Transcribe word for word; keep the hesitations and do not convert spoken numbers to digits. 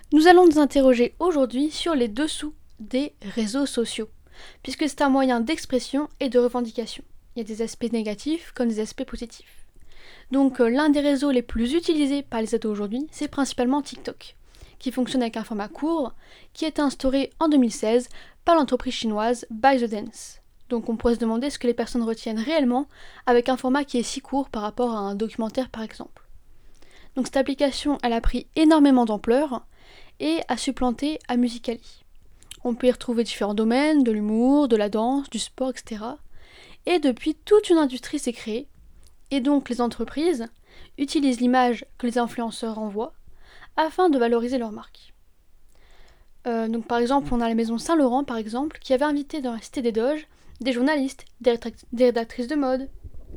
Nous allons nous interroger aujourd'hui sur les dessous des réseaux sociaux, puisque c'est un moyen d'expression et de revendication. Il y a des aspects négatifs comme des aspects positifs. Donc euh, l'un des réseaux les plus utilisés par les ados aujourd'hui, c'est principalement TikTok, qui fonctionne avec un format court, qui a été instauré en deux mille seize par l'entreprise chinoise ByteDance. Donc on pourrait se demander ce que les personnes retiennent réellement avec un format qui est si court par rapport à un documentaire par exemple. Donc cette application, elle a pris énormément d'ampleur et a supplanté à Musical.ly. On peut y retrouver différents domaines, de l'humour, de la danse, du sport, et cetera. Et depuis, toute une industrie s'est créée, et donc les entreprises utilisent l'image que les influenceurs envoient afin de valoriser leur marque. Euh, donc par exemple, on a la maison Saint-Laurent, par exemple, qui avait invité dans la Cité des Doges des journalistes, des, rédac- des rédactrices de mode,